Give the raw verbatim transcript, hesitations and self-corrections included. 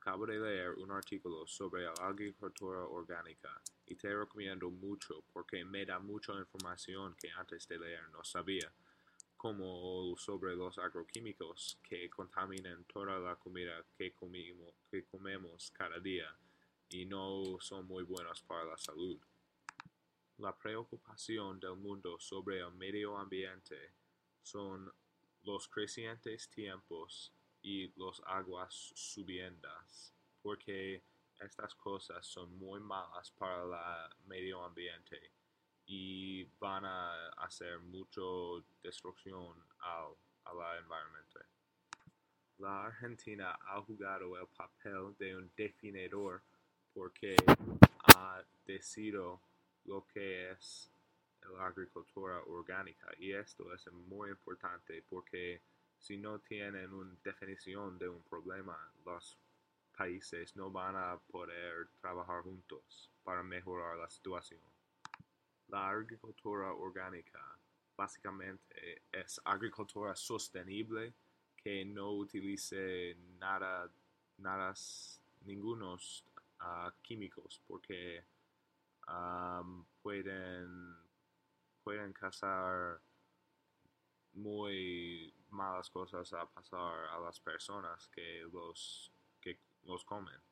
Acabo de leer un artículo sobre la agricultura orgánica y te recomiendo mucho porque me da mucha información que antes de leer no sabía, como sobre los agroquímicos que contaminan toda la comida que comemos, que comemos cada día y no son muy buenos para la salud. La preocupación del mundo sobre el medio ambiente son los crecientes tiempos y las aguas subiendas, porque estas cosas son muy malas para el medio ambiente y van a hacer mucha destrucción al, al environment. La Argentina ha jugado el papel de un definidor porque ha decidido lo que es la agricultura orgánica y esto es muy importante porque si no tienen una definición de un problema, los países no van a poder trabajar juntos para mejorar la situación. La agricultura orgánica básicamente es agricultura sostenible que no utilice nada, nada, ningunos uh, químicos porque um, pueden, pueden causar muy malas cosas a pasar a las personas que los, que los comen.